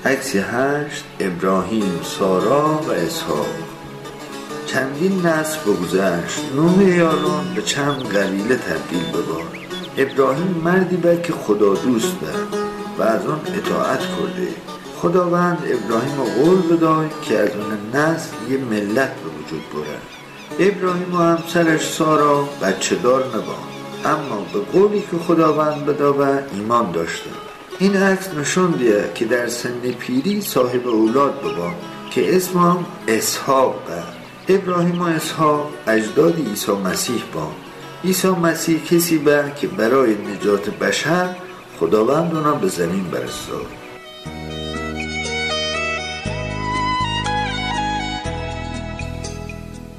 عکس 8. ابراهیم، سارا و اسحاق. چندین نسل بگذشت، نوح یاران به چند قبیله تبدیل بباد. ابراهیم مردی بود که خدا دوست بود و از آن اطاعت کرده. خداوند ابراهیم قول بداد که از اون نسل یه ملت به وجود برد. ابراهیم و همسرش سارا بچه دار نبود، اما به قولی که خداوند بداد ایمان داشتند. این عکس نشون دیه که در سن پیری صاحب اولاد بود که اسمم اسحاق بود. ابراهیم و اسحاق اجداد عیسی مسیح بود. عیسی مسیح کسی بود که برای نجات بشر خداوند اونا به زمین برساد.